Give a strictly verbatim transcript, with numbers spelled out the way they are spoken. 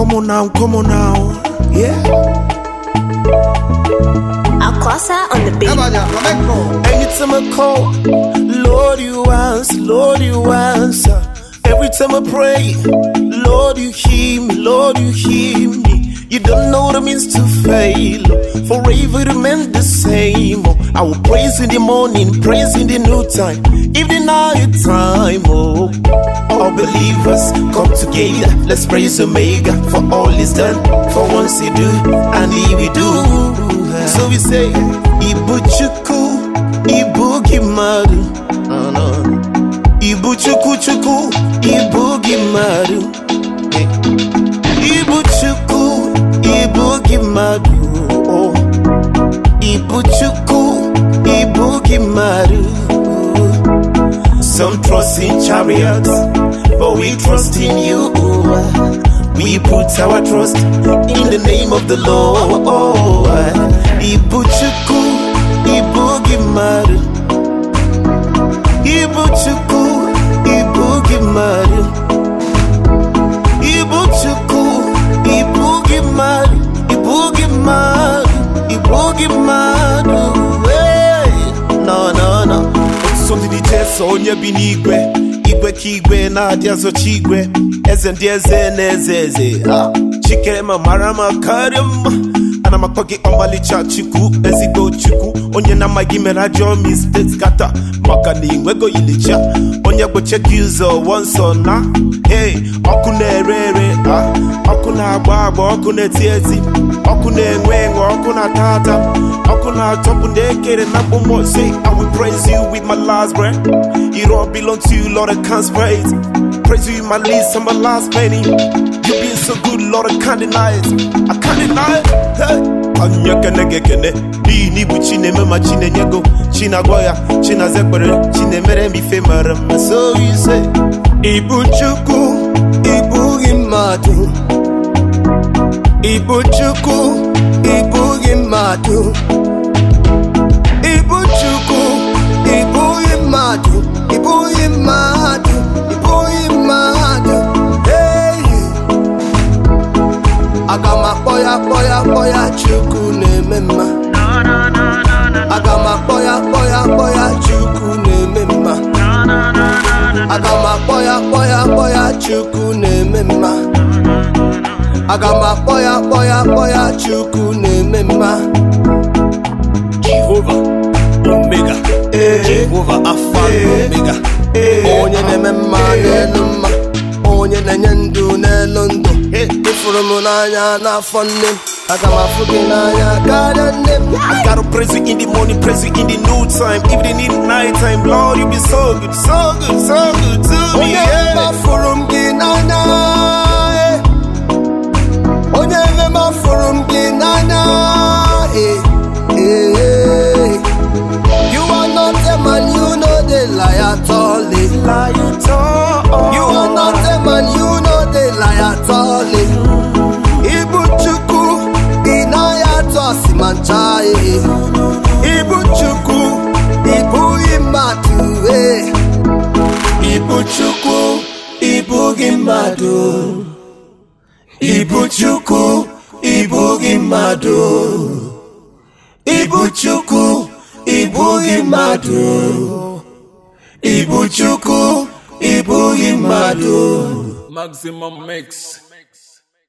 Come on now, come on now. Yeah. Aquasa on the beat. Anytime I call, Lord you answer, Lord you answer. Every time I pray, Lord you hear me, Lord you hear me. You don't know what it means to fail. Forever remain the same. I will praise in the morning, praise in the noontime, evening night time. Oh, all believers come together. Let's praise Omega for all He's done. For once He do, and He will do. So we say, Ibu Chuku, Ibu Gimadu. No, no. Ibu Chuku Chuku, Ibu Gimadu. Ibu Chuku, Ibu Gimadu. Oh, Ibu Chuku, Ibu Gimadu. Some trust in chariots, but we trust in you. We put our trust in the name of the Lord. Ibu Chuku, Ibu Gimadu. Ibu Chuku, Ibu Gimadu. Ibu Chuku, Ibu Gimadu. Ibu Gimadu, Ibu Gimadu. Hey, no, no, no. Something the test on your binigwe. Igwe kigwe na diazo chigwe. Eze ndieze nezeze. Chikema marama karima. Ana makogi ombali cha chiku. Ezigo chiku. Onye na magime na jo mistakes kata. Makani wego ilicha. Onye go check user once on na. Hey, okune rere. Okuna agba agba, okune tieti. Okune ngwengo, okuna tata. Okuna topu ndekere na bomo. Say, I will praise you with my last breath. It all belongs to you, Lord, I can't praise. Praise you in my least and my last penny. You've been so good, Lord, I can't deny it. I can't deny it. Hey, Anya kene gekene. Di ni buchine me machine nyego. China goya, China zekbere, Chine mere mi femara. So you say, Ibu Chuku, Ibu Gimadu. Ibu Chuku, Ibu Gimadu. Ibu Chuku, Ibu Gimadu. Ibu Gimadu, Ibu Gimadu. Hey, Agama boya boya boya Chuku ne mema. Agama boya boya boya Chuku ne mema. Agama boya boya boya Chuku ne mema. Agama boya boya boya Chuku ne mema. Jehovah Omega, eh. Jehovah Alpha and Omega, eh. Onye ne mema neluma, onye ne nyendu nelondo. Ifuru munanya na fonne, agama fuginanya kadande. I gotta praise you in the morning, praise you in the noontime, evening in the night time. Lord, you be so good, so good, so good to me. Onye ma furum ginanya, onye ma furum ginanya, eh, eh. You are not a man, you know the lie at all, eh. Lie at all. You are not a man, you know the lie at all, eh. Ibu Chuku, inaya tosi manchaye. Ibu Chuku, Ibu Gimadu, eh. Ibu Chuku, Ibu Gimadu. Ibu Chuku, Ibu Gimadu. Ibu Chuku, Ibu Gimadu. Ibu Chuku, Ibu Gimadu. Maximum mix.